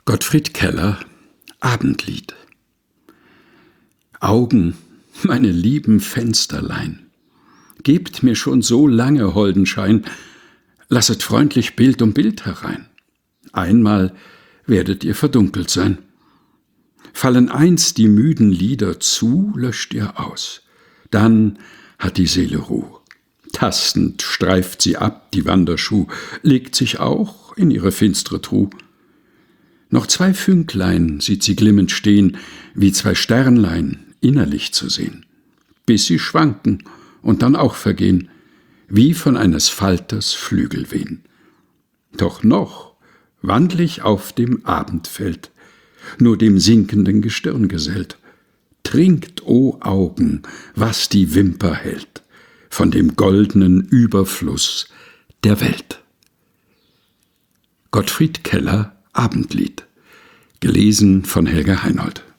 Gottfried Keller, Abendlied. Augen, meine lieben Fensterlein, gebt mir schon so lange holden Schein, lasset freundlich Bild um Bild herein. Einmal werdet ihr verdunkelt sein. Fallen einst die müden Lider zu, löscht ihr aus. Dann hat die Seele Ruh. Tastend streift sie ab die Wanderschuh, legt sich auch in ihre finstre Truh. Noch 2 Fünklein sieht sie glimmend stehen, wie 2 Sternlein innerlich zu sehen, bis sie schwanken und dann auch vergehen, wie von eines Falters Flügel wehen. Doch noch wandl ich auf dem Abendfeld, nur dem sinkenden Gestirn gesellt. Trinkt, o Augen, was die Wimper hält, von dem goldenen Überfluss der Welt. Gottfried Keller, Abendlied. Gelesen von Helga Heinold.